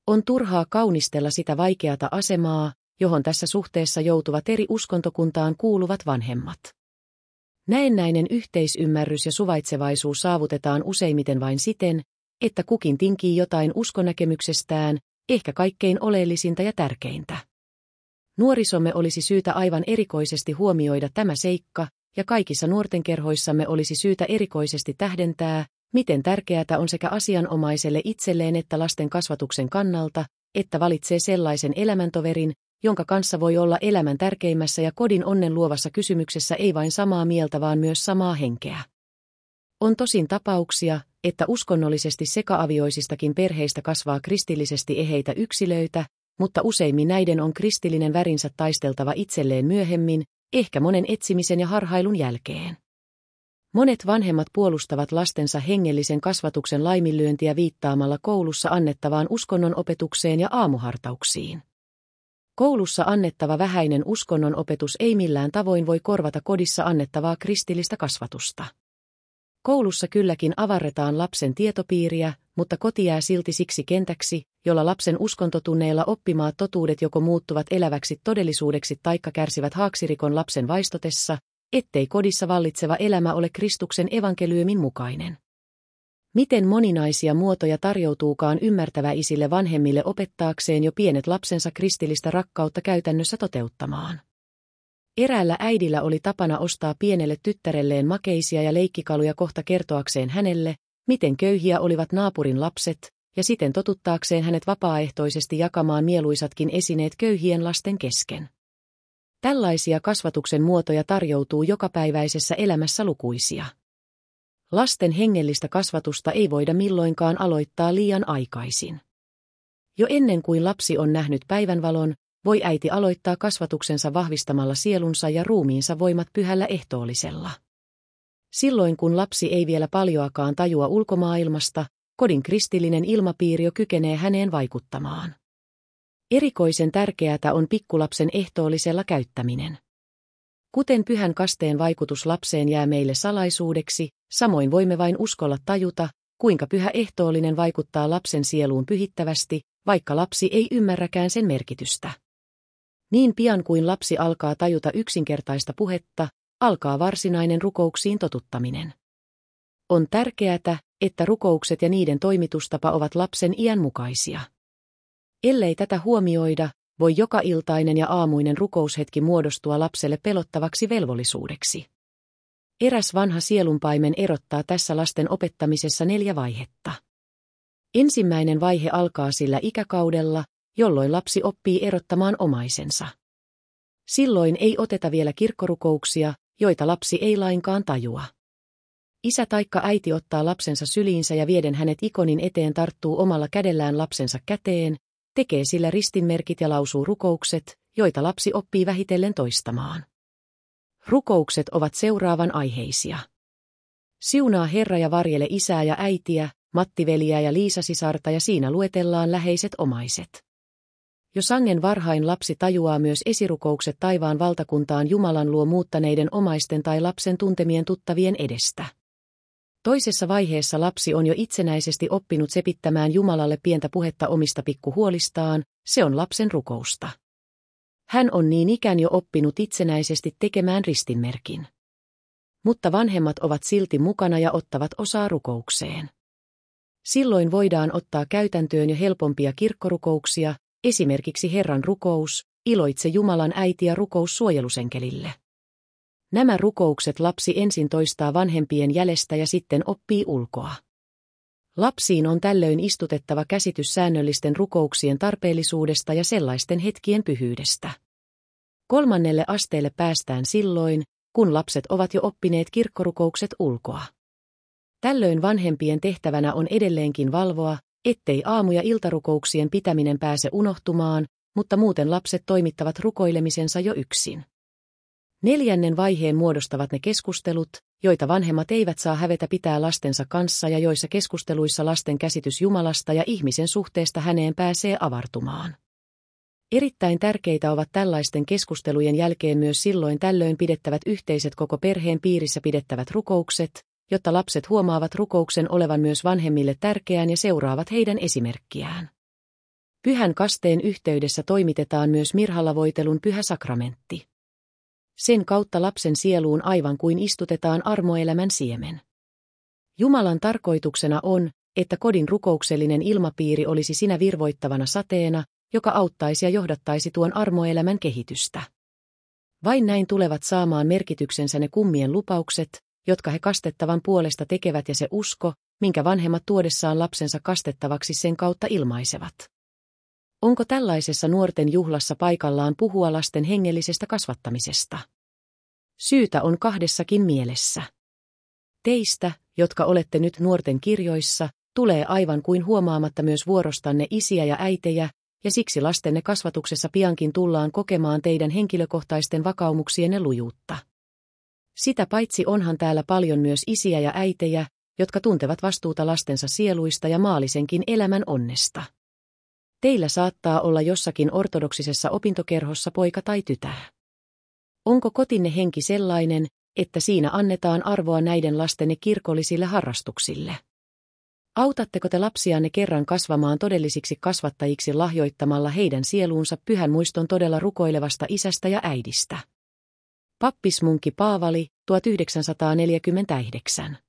On turhaa kaunistella sitä vaikeata asemaa, johon tässä suhteessa joutuvat eri uskontokuntaan kuuluvat vanhemmat. Näennäinen yhteisymmärrys ja suvaitsevaisuus saavutetaan useimmiten vain siten, että kukin tinkii jotain uskonäkemyksestään, ehkä kaikkein oleellisinta ja tärkeintä. Nuorisomme olisi syytä aivan erikoisesti huomioida tämä seikka, ja kaikissa nuortenkerhoissamme olisi syytä erikoisesti tähdentää, miten tärkeää on sekä asianomaiselle itselleen että lasten kasvatuksen kannalta, että valitsee sellaisen elämäntoverin, jonka kanssa voi olla elämän tärkeimmässä ja kodin onnen luovassa kysymyksessä ei vain samaa mieltä vaan myös samaa henkeä. On tosin tapauksia, että uskonnollisesti seka-avioisistakin perheistä kasvaa kristillisesti eheitä yksilöitä, mutta useimmin näiden on kristillinen värinsä taisteltava itselleen myöhemmin, ehkä monen etsimisen ja harhailun jälkeen. Monet vanhemmat puolustavat lastensa hengellisen kasvatuksen laiminlyöntiä viittaamalla koulussa annettavaan uskonnon opetukseen ja aamuhartauksiin. Koulussa annettava vähäinen uskonnon opetus ei millään tavoin voi korvata kodissa annettavaa kristillistä kasvatusta. Koulussa kylläkin avarretaan lapsen tietopiiriä, mutta koti jää silti siksi kentäksi, jolla lapsen uskontotunneilla oppimaat totuudet joko muuttuvat eläväksi todellisuudeksi taikka kärsivät haaksirikon lapsen vaistotessa, ettei kodissa vallitseva elämä ole Kristuksen evankeliumin mukainen. Miten moninaisia muotoja tarjoutuukaan ymmärtäväisille vanhemmille opettaakseen jo pienet lapsensa kristillistä rakkautta käytännössä toteuttamaan. Eräällä äidillä oli tapana ostaa pienelle tyttärelleen makeisia ja leikkikaluja kohta kertoakseen hänelle, miten köyhiä olivat naapurin lapset, ja siten totuttaakseen hänet vapaaehtoisesti jakamaan mieluisatkin esineet köyhien lasten kesken. Tällaisia kasvatuksen muotoja tarjoutuu jokapäiväisessä elämässä lukuisia. Lasten hengellistä kasvatusta ei voida milloinkaan aloittaa liian aikaisin. Jo ennen kuin lapsi on nähnyt päivänvalon, voi äiti aloittaa kasvatuksensa vahvistamalla sielunsa ja ruumiinsa voimat pyhällä ehtoollisella. Silloin kun lapsi ei vielä paljoakaan tajua ulkomaailmasta, kodin kristillinen ilmapiiri jo kykenee häneen vaikuttamaan. Erikoisen tärkeää on pikkulapsen ehtoollisella käyttäminen. Kuten pyhän kasteen vaikutus lapseen jää meille salaisuudeksi, samoin voimme vain uskolla tajuta, kuinka pyhä ehtoollinen vaikuttaa lapsen sieluun pyhittävästi, vaikka lapsi ei ymmärräkään sen merkitystä. Niin pian kuin lapsi alkaa tajuta yksinkertaista puhetta, alkaa varsinainen rukouksiin totuttaminen. On tärkeää, että rukoukset ja niiden toimitustapa ovat lapsen iän mukaisia. Ellei tätä huomioida, voi joka iltainen ja aamuinen rukoushetki muodostua lapselle pelottavaksi velvollisuudeksi. Eräs vanha sielunpaimen erottaa tässä lasten opettamisessa 4 vaihetta. Ensimmäinen vaihe alkaa sillä ikäkaudella, jolloin lapsi oppii erottamaan omaisensa. Silloin ei oteta vielä kirkkorukouksia, joita lapsi ei lainkaan tajua. Isä taikka äiti ottaa lapsensa syliinsä ja vieden hänet ikonin eteen tarttuu omalla kädellään lapsensa käteen, tekee sillä ristinmerkit ja lausuu rukoukset, joita lapsi oppii vähitellen toistamaan. Rukoukset ovat seuraavan aiheisia. Siunaa Herra ja varjele isää ja äitiä, Matti-veliä ja Liisa-sisarta ja siinä luetellaan läheiset omaiset. Jo sangen varhain lapsi tajuaa myös esirukoukset taivaan valtakuntaan Jumalan luo muuttaneiden omaisten tai lapsen tuntemien tuttavien edestä. Toisessa vaiheessa lapsi on jo itsenäisesti oppinut sepittämään Jumalalle pientä puhetta omista pikkuhuolistaan, se on lapsen rukousta. Hän on niin ikään jo oppinut itsenäisesti tekemään ristinmerkin. Mutta vanhemmat ovat silti mukana ja ottavat osaa rukoukseen. Silloin voidaan ottaa käytäntöön jo helpompia kirkkorukouksia, esimerkiksi Herran rukous, iloitse Jumalan äiti ja rukous suojelusenkelille. Nämä rukoukset lapsi ensin toistaa vanhempien jäljestä ja sitten oppii ulkoa. Lapsiin on tällöin istutettava käsitys säännöllisten rukouksien tarpeellisuudesta ja sellaisten hetkien pyhyydestä. 3. asteelle päästään silloin, kun lapset ovat jo oppineet kirkkorukoukset ulkoa. Tällöin vanhempien tehtävänä on edelleenkin valvoa, ettei aamu- ja iltarukouksien pitäminen pääse unohtumaan, mutta muuten lapset toimittavat rukoilemisensa jo yksin. 4. vaiheen muodostavat ne keskustelut, joita vanhemmat eivät saa hävetä pitää lastensa kanssa ja joissa keskusteluissa lasten käsitys Jumalasta ja ihmisen suhteesta häneen pääsee avartumaan. Erittäin tärkeitä ovat tällaisten keskustelujen jälkeen myös silloin tällöin pidettävät yhteiset koko perheen piirissä pidettävät rukoukset, jotta lapset huomaavat rukouksen olevan myös vanhemmille tärkeän ja seuraavat heidän esimerkkiään. Pyhän kasteen yhteydessä toimitetaan myös mirhallavoitelun pyhä sakramentti. Sen kautta lapsen sieluun aivan kuin istutetaan armoelämän siemen. Jumalan tarkoituksena on, että kodin rukouksellinen ilmapiiri olisi sinä virvoittavana sateena, joka auttaisi ja johdattaisi tuon armoelämän kehitystä. Vain näin tulevat saamaan merkityksensä ne kummien lupaukset, jotka he kastettavan puolesta tekevät ja se usko, minkä vanhemmat tuodessaan lapsensa kastettavaksi sen kautta ilmaisevat. Onko tällaisessa nuorten juhlassa paikallaan puhua lasten hengellisestä kasvattamisesta? Syytä on kahdessakin mielessä. Teistä, jotka olette nyt nuorten kirjoissa, tulee aivan kuin huomaamatta myös vuorostanne isiä ja äitejä, ja siksi lastenne kasvatuksessa piankin tullaan kokemaan teidän henkilökohtaisten vakaumuksienne lujuutta. Sitä paitsi onhan täällä paljon myös isiä ja äitejä, jotka tuntevat vastuuta lastensa sieluista ja maallisenkin elämän onnesta. Teillä saattaa olla jossakin ortodoksisessa opintokerhossa poika tai tytär. Onko kotinne henki sellainen, että siinä annetaan arvoa näiden lastenne kirkollisille harrastuksille? Autatteko te lapsianne kerran kasvamaan todellisiksi kasvattajiksi lahjoittamalla heidän sieluunsa pyhän muiston todella rukoilevasta isästä ja äidistä? Pappismunkki Paavali, 1949